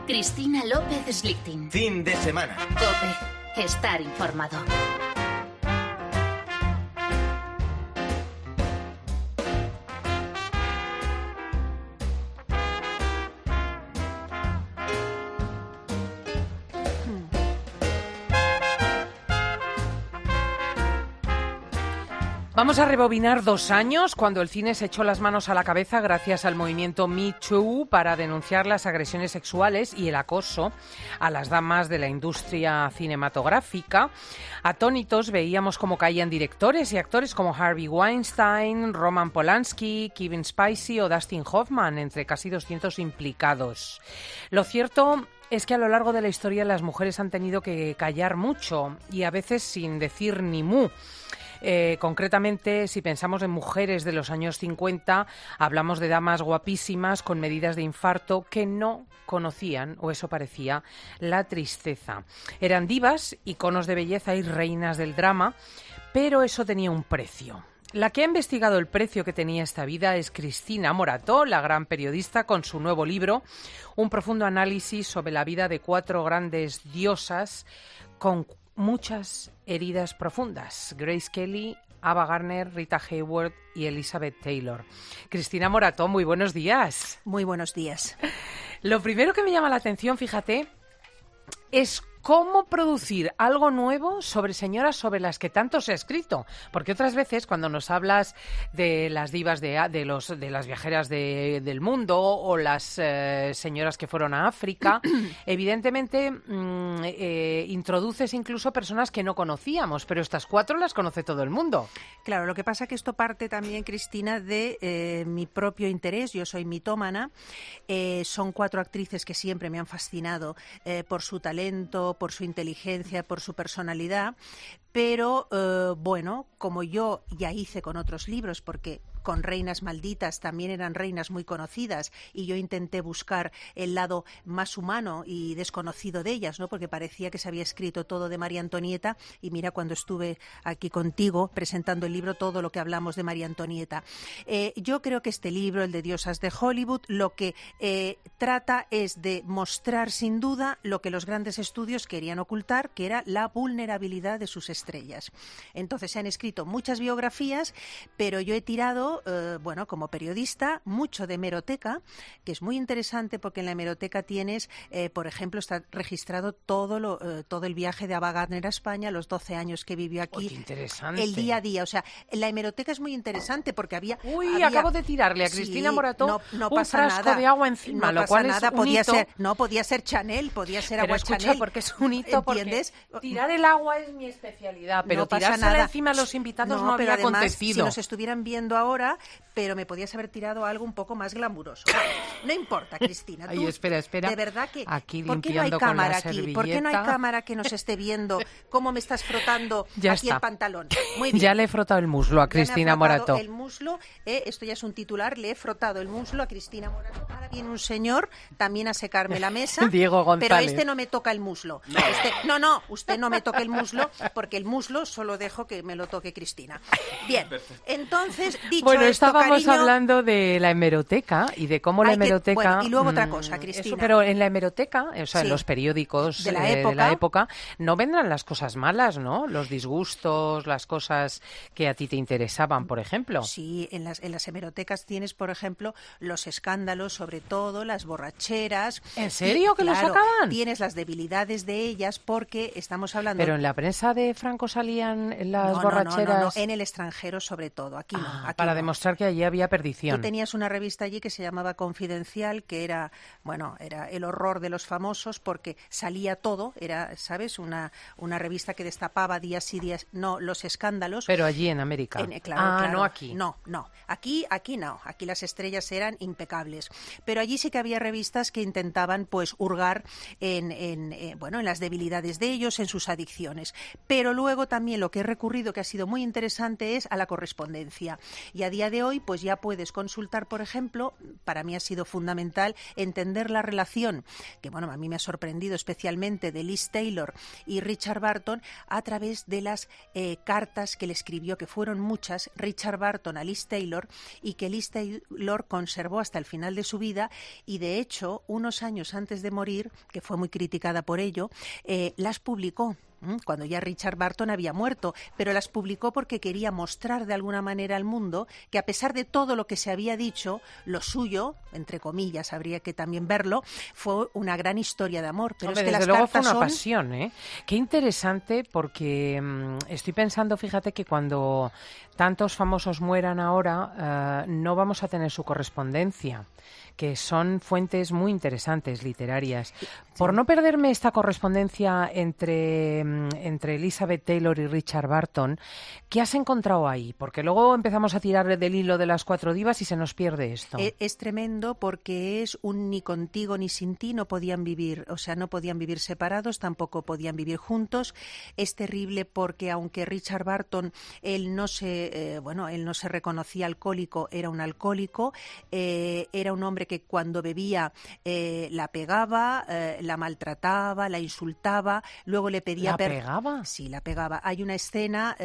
Cristina López Slichting. Fin de semana. COPE. Estar informado. Vamos a rebobinar 2 años, cuando el cine se echó las manos a la cabeza gracias al movimiento Me Too para denunciar las agresiones sexuales y el acoso a las damas de la industria cinematográfica. Atónitos veíamos cómo caían directores y actores como Harvey Weinstein, Roman Polanski, Kevin Spacey o Dustin Hoffman, entre casi 200 implicados. Lo cierto es que a lo largo de la historia las mujeres han tenido que callar mucho y a veces sin decir ni mu. Concretamente, si pensamos en mujeres de los años 50, hablamos de damas guapísimas con medidas de infarto que no conocían, o eso parecía, la tristeza. Eran divas, iconos de belleza y reinas del drama, pero eso tenía un precio. La que ha investigado el precio que tenía esta vida es Cristina Morató, la gran periodista, con su nuevo libro, un profundo análisis sobre la vida de 4 grandes diosas con muchas heridas profundas: Grace Kelly, Ava Gardner, Rita Hayworth y Elizabeth Taylor. Cristina Morató, muy buenos días. Muy buenos días. Lo primero que me llama la atención, fíjate, es cómo producir algo nuevo sobre señoras sobre las que tanto se ha escrito. Porque otras veces, cuando nos hablas de las divas de las viajeras del mundo o las señoras que fueron a África, evidentemente introduces incluso personas que no conocíamos, pero estas 4 las conoce todo el mundo. Claro, lo que pasa es que esto parte también, Cristina, de mi propio interés. Yo soy mitómana. Son 4 actrices que siempre me han fascinado por su talento, por su inteligencia, por su personalidad, pero bueno, como yo ya hice con otros libros, porque con Reinas Malditas también eran reinas muy conocidas y yo intenté buscar el lado más humano y desconocido de ellas, ¿no? Porque parecía que se había escrito todo de María Antonieta y mira, cuando estuve aquí contigo presentando el libro, todo lo que hablamos de María Antonieta. Yo creo que este libro, el de Diosas de Hollywood, lo que trata es de mostrar sin duda lo que los grandes estudios querían ocultar, que era la vulnerabilidad de sus estrellas. Entonces se han escrito muchas biografías, pero yo he tirado, bueno, como periodista, mucho de hemeroteca, que es muy interesante porque en la hemeroteca tienes, por ejemplo, está registrado todo el viaje de Ava Gardner a España, los 12 años que vivió aquí, interesante. El día a día. O sea, la hemeroteca es muy interesante porque había... acabo de tirarle a Cristina Morató no un pasa frasco nada, de agua encima, no lo cual pasa nada, es un hito. Podía ser Chanel, podía ser Pero agua escucha, Chanel. porque es un hito, ¿entiendes? Porque tirar el agua es mi especialidad, pero no pasa tirársela nada encima a los invitados no pero había además, acontecido. Si nos estuvieran viendo ahora, pero me podías haber tirado algo un poco más glamuroso. No importa, Cristina. Ay, espera. De verdad que... Aquí ¿por qué no hay limpiando cámara con la aquí? ¿Por qué no hay servilleta? cámara que nos esté viendo cómo me estás frotando Ya aquí está. el pantalón? Muy bien. Ya le he frotado el muslo a Cristina Ya me ha frotado Morató. el muslo, esto ya es un titular, le he frotado el muslo a Cristina Morató. Ahora viene un señor también a secarme la mesa. Diego González. Pero no me toca el muslo. Usted no me toque el muslo, porque el muslo solo dejo que me lo toque Cristina. Bien, entonces, dicho Bueno, esto, estábamos cariño, hablando de la hemeroteca y de cómo la hemeroteca... y luego otra cosa, Cristina. Eso, pero en la hemeroteca, o sea, Sí. en los periódicos De la de la época. época, no vendrán las cosas malas, ¿no? Los disgustos, las cosas que a ti te interesaban, por ejemplo. Sí, en las hemerotecas tienes, por ejemplo, los escándalos, sobre todo las borracheras. ¿En serio que claro, lo sacaban? Tienes las debilidades de ellas porque estamos hablando... Pero en la prensa de Franco salían las No, borracheras... en el extranjero sobre todo, aquí no. Aquí para no. demostrar que allí había perdición. Tú tenías una revista allí que se llamaba Confidencial, que era el horror de los famosos porque salía todo, era, ¿sabes? Una revista que destapaba día sí, días no, los escándalos. Pero allí en América. Claro. No aquí. No. Aquí no. Aquí las estrellas eran impecables. Pero allí sí que había revistas que intentaban, pues, hurgar en las debilidades de ellos, en sus adicciones. Pero luego también lo que he recurrido, que ha sido muy interesante, es a la correspondencia. Y a día de hoy, pues ya puedes consultar, por ejemplo, para mí ha sido fundamental entender la relación, que bueno, a mí me ha sorprendido especialmente, de Liz Taylor y Richard Burton a través de las cartas que le escribió, que fueron muchas, Richard Burton a Liz Taylor, y que Liz Taylor conservó hasta el final de su vida, vida y, de hecho, unos años antes de morir, que fue muy criticada por ello, las publicó. Cuando ya Richard Burton había muerto, pero las publicó porque quería mostrar de alguna manera al mundo que, a pesar de todo lo que se había dicho, lo suyo, entre comillas, habría que también verlo, fue una gran historia de amor. Pero Hombre, es que desde las luego fue cartas una son... pasión, ¿eh? Qué interesante, porque estoy pensando, fíjate, que cuando tantos famosos mueran ahora, no vamos a tener su correspondencia, que son fuentes muy interesantes literarias. Sí. Por no perderme esta correspondencia entre Elizabeth Taylor y Richard Burton, ¿qué has encontrado ahí? Porque luego empezamos a tirar del hilo de las 4 divas y se nos pierde esto. Es tremendo, porque es un ni contigo ni sin ti, no podían vivir, o sea, no podían vivir separados, tampoco podían vivir juntos. Es terrible porque, aunque Richard Burton, él no se reconocía alcohólico, era un alcohólico, era un hombre que cuando bebía la pegaba, la maltrataba, la insultaba, luego le pedía... ¿La pegaba? Sí, la pegaba. Hay una escena...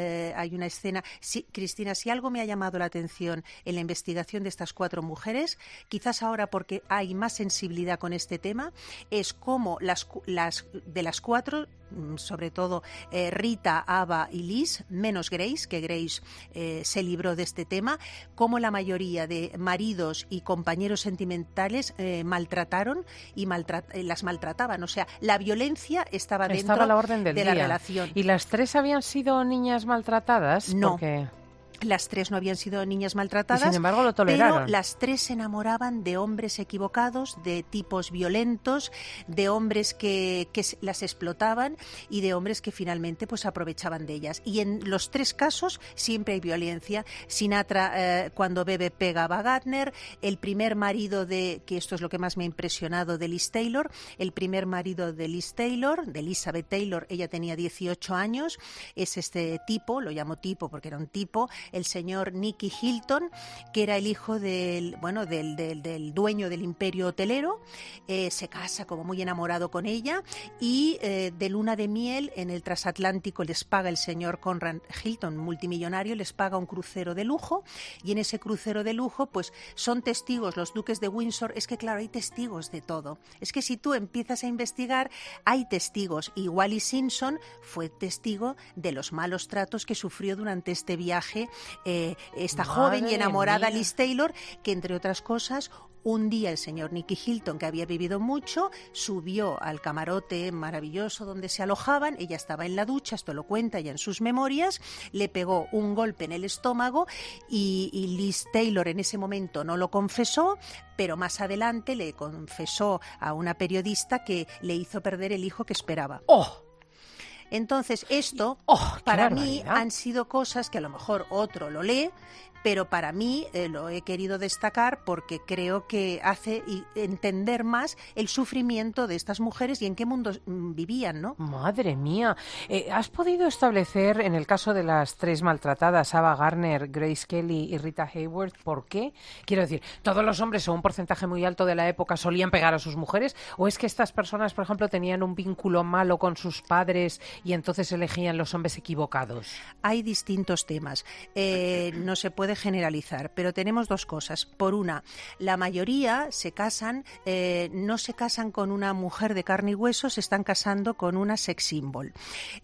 Sí, Cristina, si algo me ha llamado la atención en la investigación de estas 4 mujeres, quizás ahora porque hay más sensibilidad con este tema, es cómo las de las 4, sobre todo Rita, Ava y Liz, menos Grace, que Grace se libró de este tema, cómo la mayoría de maridos y compañeros sentimentales maltrataron y las maltrataban. O sea, la violencia estaba dentro a la orden del de día. La relación. ¿Y las 3 habían sido niñas maltratadas? No. Porque... Las 3 no habían sido niñas maltratadas, y sin embargo lo toleraron. Pero las 3 se enamoraban de hombres equivocados, de tipos violentos, de hombres que las explotaban y de hombres que finalmente pues aprovechaban de ellas. Y en los 3 casos siempre hay violencia. Sinatra, cuando bebe, pega a Ava Gardner. El primer marido que esto es lo que más me ha impresionado, de Liz Taylor, el primer marido de Liz Taylor, de Elizabeth Taylor, ella tenía 18 años, es este tipo, lo llamo tipo porque era un tipo, el señor Nicky Hilton, que era el hijo del dueño del imperio hotelero. Se casa como muy enamorado con ella y de luna de miel en el transatlántico les paga el señor Conrad Hilton, multimillonario, les paga un crucero de lujo, y en ese crucero de lujo pues son testigos los duques de Windsor. Es que claro, hay testigos de todo. Es que si tú empiezas a investigar, hay testigos. Y Wallis Simpson fue testigo de los malos tratos que sufrió durante este viaje esta joven y enamorada Liz Taylor, que entre otras cosas, un día el señor Nicky Hilton, que había vivido mucho, subió al camarote maravilloso donde se alojaban. Ella estaba en la ducha, esto lo cuenta ya en sus memorias, le pegó un golpe en el estómago y Liz Taylor en ese momento no lo confesó, pero más adelante le confesó a una periodista que le hizo perder el hijo que esperaba. ¡Oh! Entonces, esto, para mí, han sido cosas que a lo mejor otro lo lee, pero para mí lo he querido destacar porque creo que hace entender más el sufrimiento de estas mujeres y en qué mundo vivían, ¿no? Madre mía. ¿Has podido establecer, en el caso de las 3 maltratadas, Ava Gardner, Grace Kelly y Rita Hayworth, por qué? Quiero decir, ¿todos los hombres o un porcentaje muy alto de la época solían pegar a sus mujeres? ¿O es que estas personas, por ejemplo, tenían un vínculo malo con sus padres y entonces elegían los hombres equivocados? Hay distintos temas. No se puede generalizar, pero tenemos 2 cosas. Por una, la mayoría se casan, no se casan con una mujer de carne y hueso, se están casando con una sex symbol.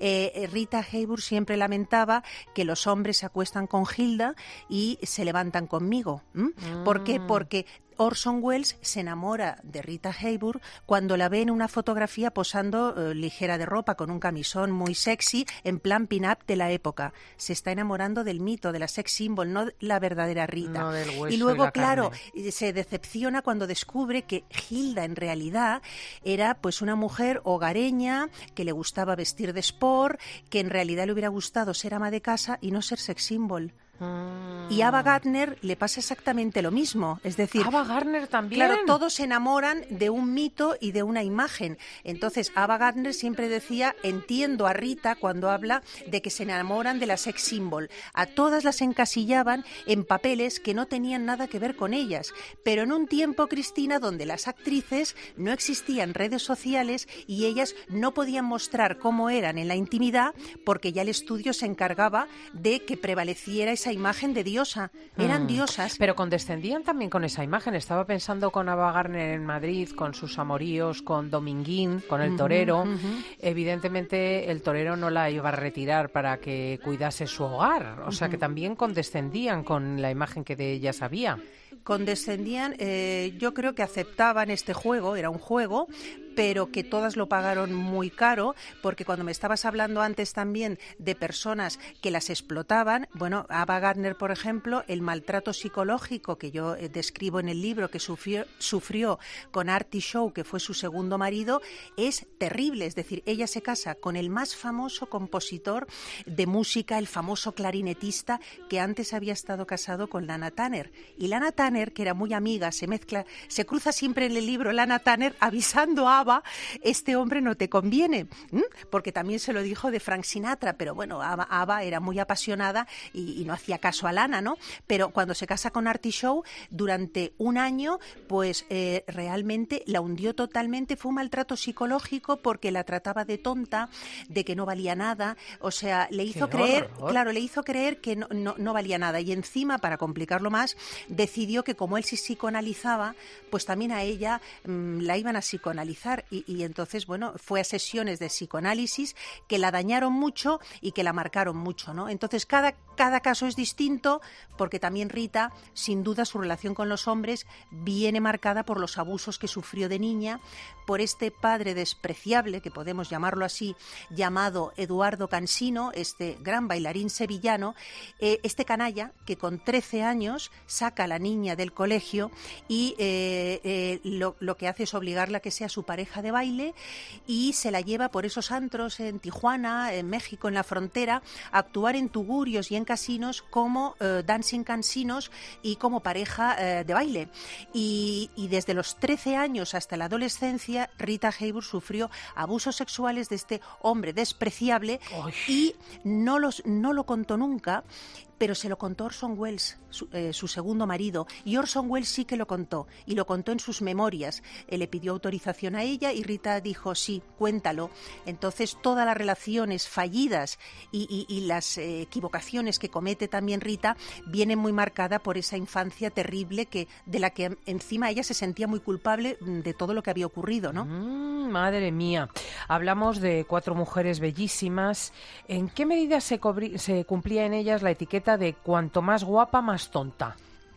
Rita Hayworth siempre lamentaba que los hombres se acuestan con Hilda y se levantan conmigo. ¿Por qué? Porque Orson Welles se enamora de Rita Hayworth cuando la ve en una fotografía posando ligera de ropa, con un camisón muy sexy, en plan pin-up de la época. Se está enamorando del mito, de la sex symbol, no la verdadera Rita. No del hueso y luego, y la claro, carne. se decepciona cuando descubre que Hilda en realidad era pues una mujer hogareña, que le gustaba vestir de sport, que en realidad le hubiera gustado ser ama de casa y no ser sex symbol. Y a Ava Gardner le pasa exactamente lo mismo, es decir, Ava Gardner también. Claro, todos se enamoran de un mito y de una imagen. Entonces, Ava Gardner siempre decía, entiendo a Rita cuando habla de que se enamoran de la sex symbol. A todas las encasillaban en papeles que no tenían nada que ver con ellas. Pero en un tiempo, Cristina, donde las actrices no existían redes sociales y ellas no podían mostrar cómo eran en la intimidad, porque ya el estudio se encargaba de que prevaleciera esa esa imagen de diosa, eran diosas. Pero condescendían también con esa imagen. Estaba pensando con Ava Gardner en Madrid, con sus amoríos, con Dominguín, con el torero. Evidentemente el torero no la iba a retirar para que cuidase su hogar, o sea que también condescendían con la imagen que de ellas había. Condescendían, yo creo que aceptaban este juego, era un juego, pero que todas lo pagaron muy caro, porque cuando me estabas hablando antes también de personas que las explotaban, bueno, Ava Gardner, por ejemplo, el maltrato psicológico que yo describo en el libro que sufrió con Artie Shaw, que fue su segundo marido, es terrible. Es decir, ella se casa con el más famoso compositor de música, el famoso clarinetista que antes había estado casado con Lana Turner. Y Lana Turner, que era muy amiga, se cruza siempre en el libro Lana Turner avisando a Ava, este hombre no te conviene, porque también se lo dijo de Frank Sinatra, pero bueno, Ava era muy apasionada y no hacía caso a Lana, ¿no? Pero cuando se casa con Artie Shaw, durante un año, pues realmente la hundió totalmente. Fue un maltrato psicológico porque la trataba de tonta, de que no valía nada, o sea, le hizo creer, claro, le hizo creer que no valía nada, y encima, para complicarlo más, decidió que como él se psicoanalizaba, pues también a ella la iban a psicoanalizar, y entonces, bueno, fue a sesiones de psicoanálisis que la dañaron mucho y que la marcaron mucho, ¿no? Entonces cada caso es distinto, porque también Rita, sin duda, su relación con los hombres viene marcada por los abusos que sufrió de niña, por este padre despreciable, que podemos llamarlo así, llamado Eduardo Cansino, este gran bailarín sevillano, este canalla que con 13 años saca a la niña del colegio y lo que hace es obligarla a que sea su pareja de baile, y se la lleva por esos antros en Tijuana, en México, en la frontera, a actuar en tugurios y en casinos como dancing casinos y como pareja de baile. Y desde los 13 años hasta la adolescencia, Rita Hayworth sufrió abusos sexuales de este hombre despreciable. ¡Ay! Y no lo contó nunca, pero se lo contó Orson Welles, su segundo marido, y Orson Welles sí que lo contó, y lo contó en sus memorias. Él le pidió autorización a ella y Rita dijo, sí, cuéntalo. Entonces todas las relaciones fallidas y las equivocaciones que comete también Rita vienen muy marcada por esa infancia terrible de la que encima ella se sentía muy culpable de todo lo que había ocurrido, ¿no? Madre mía. Hablamos de 4 mujeres bellísimas. ¿En qué medida se cumplía en ellas la etiqueta de cuanto más guapa, más tonta?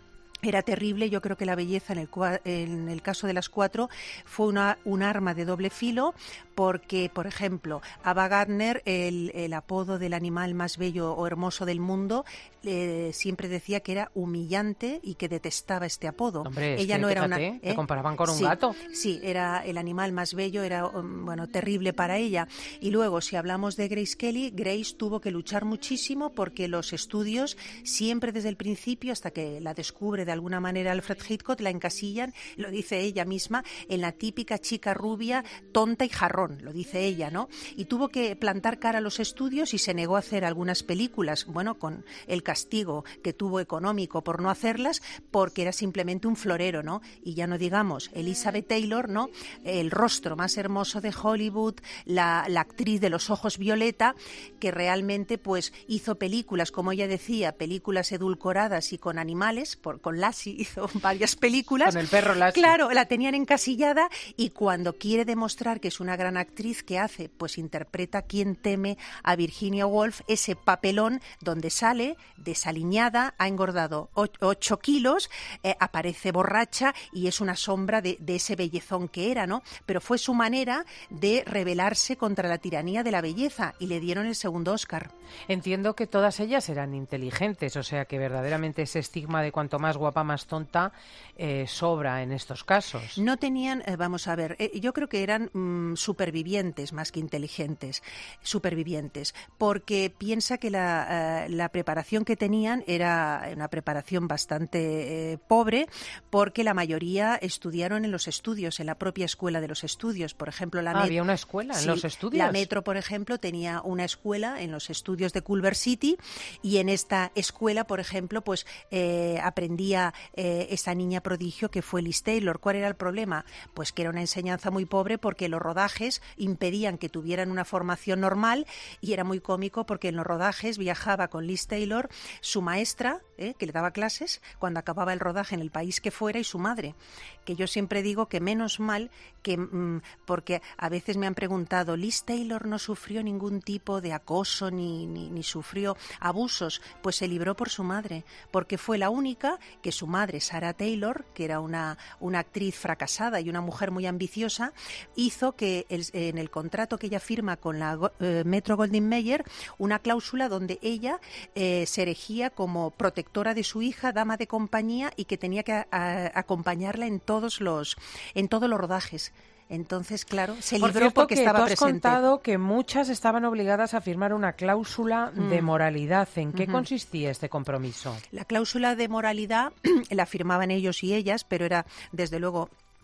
Era terrible. Yo creo que la belleza en el caso de las 4 fue un arma de doble filo, porque, por ejemplo, Ava Gardner, el apodo del animal más bello o hermoso del mundo, siempre decía que era humillante y que detestaba este apodo. Hombre, ella no era te comparaban con un gato. Sí, era el animal más bello, era bueno, terrible para ella. Y luego, si hablamos de Grace Kelly, Grace tuvo que luchar muchísimo porque los estudios, siempre desde el principio, hasta que la descubre de alguna manera Alfred Hitchcock, la encasillan, lo dice ella misma, en la típica chica rubia, tonta y jarrón, lo dice ella, ¿no? Y tuvo que plantar cara a los estudios y se negó a hacer algunas películas, bueno, con el castigo que tuvo económico por no hacerlas, porque era simplemente un florero, ¿no? Y ya no digamos Elizabeth Taylor, ¿no? El rostro más hermoso de Hollywood, la actriz de los ojos violeta, que realmente pues hizo películas, como ella decía, películas edulcoradas y con animales, con Lassie hizo varias películas. Con el perro Lassie. Claro, la tenían encasillada, y cuando quiere demostrar que es una gran actriz, ¿qué hace? Pues interpreta Quién teme a Virginia Woolf, ese papelón donde sale desaliñada, ha engordado 8 kilos, aparece borracha y es una sombra de ese bellezón que era, ¿no? Pero fue su manera de rebelarse contra la tiranía de la belleza, y le dieron el segundo Oscar. Entiendo que todas ellas eran inteligentes, o sea que verdaderamente ese estigma de cuanto más guapa, más tonta sobra en estos casos. No tenían, vamos a ver, yo creo que eran supervivientes más que inteligentes, supervivientes, porque piensa que la preparación que tenían era una preparación bastante pobre, porque la mayoría estudiaron en los estudios, en la propia escuela de los estudios. Por ejemplo, ¿había una escuela en los estudios? La Metro, por ejemplo, tenía una escuela en los estudios de Culver City, y en esta escuela, por ejemplo, pues aprendía había esa niña prodigio que fue Liz Taylor. ¿Cuál era el problema? Pues que era una enseñanza muy pobre porque los rodajes impedían que tuvieran una formación normal, y era muy cómico porque en los rodajes viajaba con Liz Taylor su maestra, que le daba clases cuando acababa el rodaje en el país que fuera, y su madre, que yo siempre digo que menos mal que porque a veces me han preguntado, Liz Taylor no sufrió ningún tipo de acoso ni sufrió abusos. Pues se libró por su madre, porque fue la única que su madre, Sarah Taylor, que era una actriz fracasada y una mujer muy ambiciosa, hizo que en el contrato que ella firma con la Metro-Goldwyn-Mayer una cláusula donde ella se erigía como protectora de su hija, dama de compañía, y que tenía que acompañarla en todos los rodajes. Entonces, claro, se libró porque estaba presente. Tú has contado que muchas estaban obligadas a firmar una cláusula de moralidad. ¿En qué consistía este compromiso? La cláusula de moralidad la firmaban ellos y ellas, pero era, desde luego,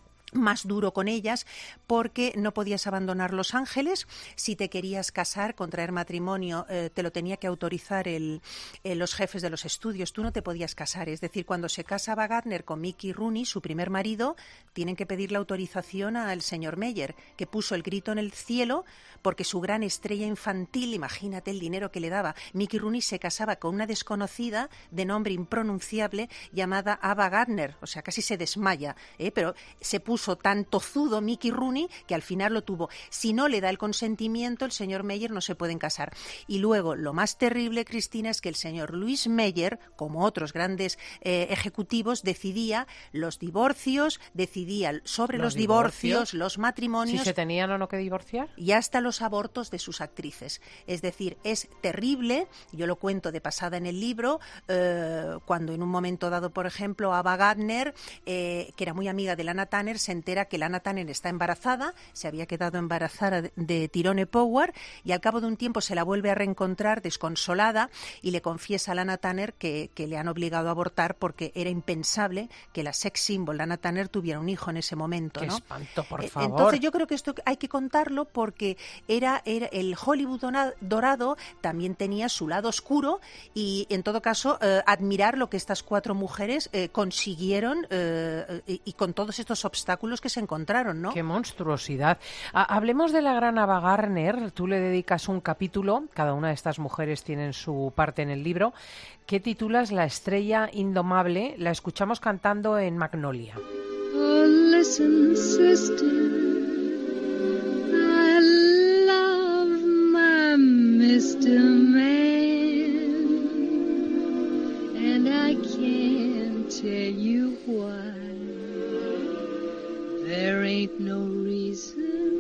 más duro con ellas, porque no podías abandonar Los Ángeles. Si te querías casar, contraer matrimonio, te lo tenía que autorizar los jefes de los estudios. Tú no te podías casar. Es decir, cuando se casa Ava Gardner con Mickey Rooney, su primer marido, tienen que pedir la autorización al señor Meyer, que puso el grito en el cielo porque su gran estrella infantil, imagínate el dinero que le daba. Mickey Rooney se casaba con una desconocida de nombre impronunciable llamada Ava Gardner. O sea, casi se desmaya, pero se puso tan tozudo Mickey Rooney que al final lo tuvo. Si no le da el consentimiento, el señor Meyer no se pueden casar. Y luego, lo más terrible, Cristina, es que el señor Louis Meyer, como otros grandes ejecutivos, decidía los divorcios, decidía sobre los divorcios, los matrimonios. ¿Si se tenían o no que divorciar? Y hasta los abortos de sus actrices. Es decir, es terrible. Yo lo cuento de pasada en el libro, cuando en un momento dado, por ejemplo, Ava Gardner, que era muy amiga de Lana Turner, se entera que Lana Turner está embarazada, se había quedado embarazada de Tyrone Power, y al cabo de un tiempo se la vuelve a reencontrar desconsolada y le confiesa a Lana Turner que le han obligado a abortar porque era impensable que la sex symbol Lana Turner tuviera un hijo en ese momento, ¡Qué ¿no? espanto, por favor! Entonces yo creo que esto hay que contarlo porque era el Hollywood dorado también tenía su lado oscuro, y en todo caso admirar lo que estas cuatro mujeres consiguieron y con todos estos obstáculos que se encontraron, ¿no? ¡Qué monstruosidad! Hablemos de la gran Ava Gardner. Tú le dedicas un capítulo, cada una de estas mujeres tienen su parte en el libro, que titulas La estrella indomable. La escuchamos cantando en Magnolia. Oh, listen, sister, I love my Mr. Man, and I can't tell you why. There ain't no reason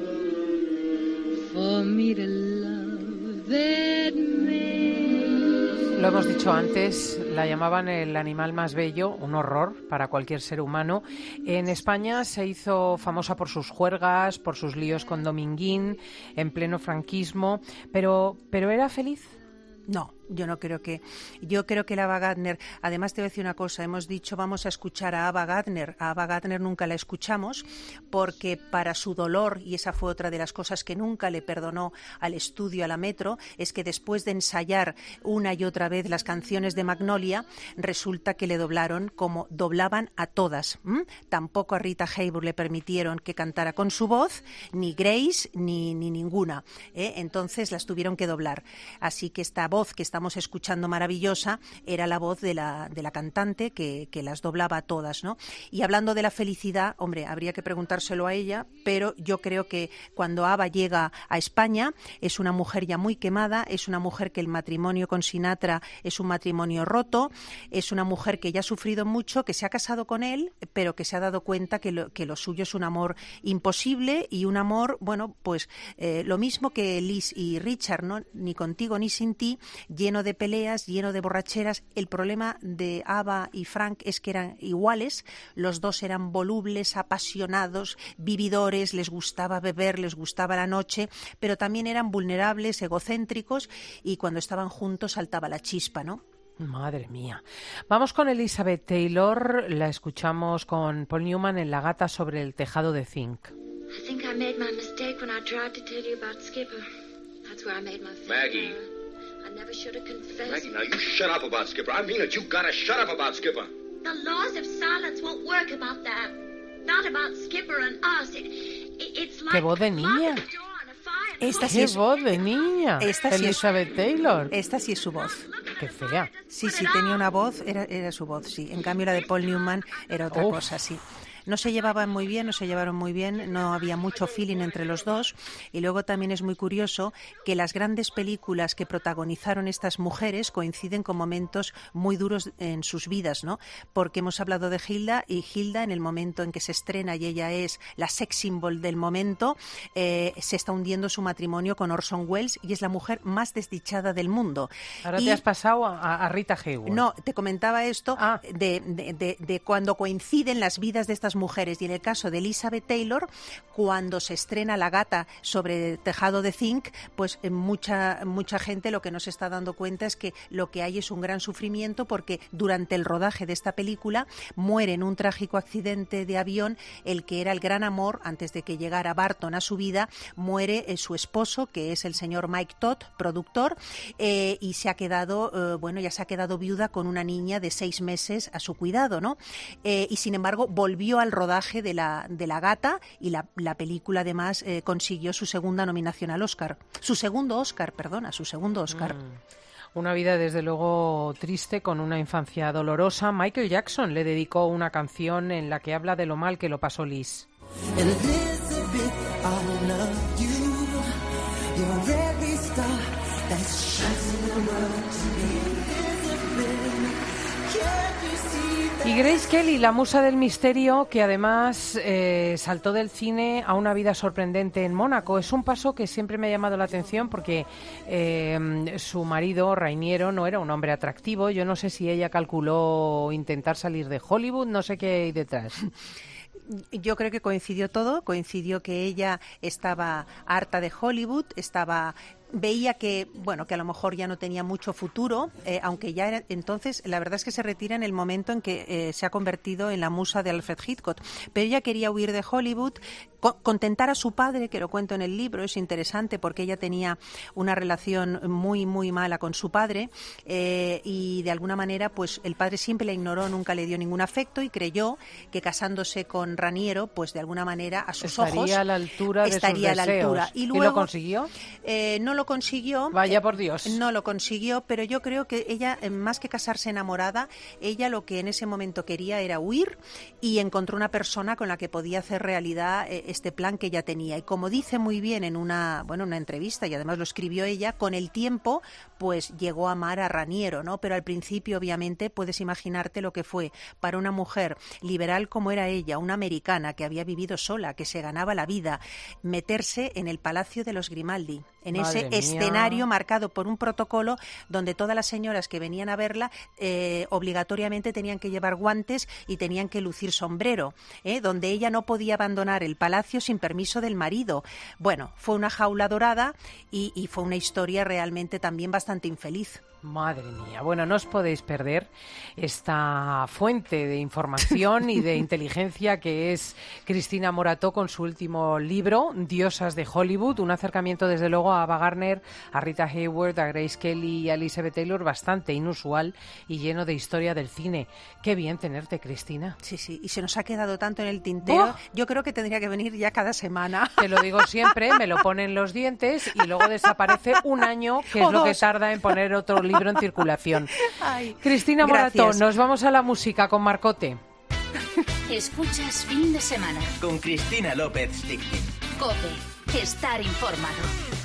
for me to love that man. Lo hemos dicho antes, la llamaban el animal más bello, un horror para cualquier ser humano. En España se hizo famosa por sus juergas, por sus líos con Dominguín, en pleno franquismo, pero ¿era feliz? No. Yo creo que la Ava Gardner, además te voy a decir una cosa, hemos dicho vamos a escuchar a Ava Gardner nunca la escuchamos porque para su dolor, y esa fue otra de las cosas que nunca le perdonó al estudio, a la Metro, es que después de ensayar una y otra vez las canciones de Magnolia, resulta que le doblaron como doblaban a todas. Tampoco a Rita Hayworth le permitieron que cantara con su voz, ni Grace, ni ninguna. Entonces las tuvieron que doblar. Así que esta voz que estamos escuchando maravillosa era la voz de la cantante que las doblaba a todas, ¿no? Y hablando de la felicidad, hombre, habría que preguntárselo a ella, pero yo creo que cuando Ava llega a España es una mujer ya muy quemada, es una mujer que el matrimonio con Sinatra es un matrimonio roto, es una mujer que ya ha sufrido mucho, que se ha casado con él, pero que se ha dado cuenta que lo suyo es un amor imposible y un amor, bueno, pues lo mismo que Liz y Richard, ¿no? Ni contigo ni sin ti, lleno de peleas, lleno de borracheras. El problema de Ava y Frank es que eran iguales, los dos eran volubles, apasionados, vividores, les gustaba beber, les gustaba la noche, pero también eran vulnerables, egocéntricos, y cuando estaban juntos saltaba la chispa, ¿no? Madre mía. Vamos con Elizabeth Taylor, la escuchamos con Paul Newman en La gata sobre el tejado de zinc. I think I made my mistake when I tried to tell you about Skipper. That's where I made my Maggie. I never should have confessed. Maggie, now you shut up about Skipper. I mean it. You gotta shut up about Skipper. The laws of silence won't work about that. Not about Skipper and us. It's like ¡Qué voz de niña! Esta sí ¡Qué es voz de niña! Esta sí es- Elizabeth Taylor. Esta sí es su voz. ¡Qué fea! Sí, tenía una voz, era su voz, sí. En cambio, la de Paul Newman era otra Uf. cosa, sí. No se llevaban muy bien, no había mucho feeling entre los dos. Y luego también es muy curioso que las grandes películas que protagonizaron estas mujeres coinciden con momentos muy duros en sus vidas, ¿no? Porque hemos hablado de Hilda, y Hilda, en el momento en que se estrena y ella es la sex symbol del momento, se está hundiendo su matrimonio con Orson Welles y es la mujer más desdichada del mundo. Ahora Y- te has pasado a Rita Hayworth. no, te comentaba esto Ah. de cuando coinciden las vidas de estas mujeres. Y en el caso de Elizabeth Taylor, cuando se estrena La gata sobre tejado de zinc, pues mucha gente lo que no se está dando cuenta es que lo que hay es un gran sufrimiento, porque durante el rodaje de esta película muere en un trágico accidente de avión el que era el gran amor antes de que llegara Barton a su vida. Muere su esposo, que es el señor Mike Todd, productor, y se ha quedado, ya se ha quedado viuda con una niña de 6 meses a su cuidado, ¿no? Y sin embargo volvió al rodaje de la gata, y la película además consiguió su segunda nominación al Oscar. Su segundo Oscar. Una vida desde luego triste, con una infancia dolorosa. Michael Jackson le dedicó una canción en la que habla de lo mal que lo pasó Liz. Elizabeth, I love you. You're every star that shines in the world to me. Elizabeth, can't you see that? Y Grace Kelly, la musa del misterio, que además saltó del cine a una vida sorprendente en Mónaco. Es un paso que siempre me ha llamado la atención porque su marido, Rainiero, no era un hombre atractivo. Yo no sé si ella calculó intentar salir de Hollywood, no sé qué hay detrás. Yo creo que coincidió todo, coincidió que ella estaba harta de Hollywood, veía que a lo mejor ya no tenía mucho futuro, aunque ya era, entonces la verdad es que se retira en el momento en que se ha convertido en la musa de Alfred Hitchcock, pero ella quería huir de Hollywood, contentar a su padre, que lo cuento en el libro, es interesante porque ella tenía una relación muy muy mala con su padre, y de alguna manera pues el padre siempre la ignoró, nunca le dio ningún afecto, y creyó que casándose con Raniero pues de alguna manera a sus ojos estaría a la altura de sus estaría a la deseos. altura. ¿Y luego, lo consiguió? No lo consiguió. Vaya por Dios. No lo consiguió, pero yo creo que ella, más que casarse enamorada, ella lo que en ese momento quería era huir, y encontró una persona con la que podía hacer realidad este plan que ella tenía. Y como dice muy bien en una entrevista, y además lo escribió ella, con el tiempo pues llegó a amar a Raniero, ¿no? Pero al principio, obviamente, puedes imaginarte lo que fue para una mujer liberal como era ella, una americana que había vivido sola, que se ganaba la vida, meterse en el Palacio de los Grimaldi, en Madre ese mía. escenario marcado por un protocolo donde todas las señoras que venían a verla obligatoriamente tenían que llevar guantes y tenían que lucir sombrero, donde ella no podía abandonar el palacio sin permiso del marido. Bueno, fue una jaula dorada y fue una historia realmente también bastante infeliz. Madre mía. Bueno, no os podéis perder esta fuente de información y de inteligencia que es Cristina Morató con su último libro, Diosas de Hollywood, un acercamiento desde luego a Ava Gardner, a Rita Hayworth, a Grace Kelly y a Elizabeth Taylor bastante inusual y lleno de historia del cine. Qué bien tenerte, Cristina. Sí, y se nos ha quedado tanto en el tintero. ¡Oh! Yo creo que tendría que venir ya cada semana. Te lo digo siempre, me lo ponen los dientes y luego desaparece un año, que es O lo que dos. tarda en poner otro libro en circulación. Ay, Cristina Morató, gracias. nos vamos a la música con Marcote. Escuchas fin de semana. Con Cristina López Stickmin. COPE. Estar informado.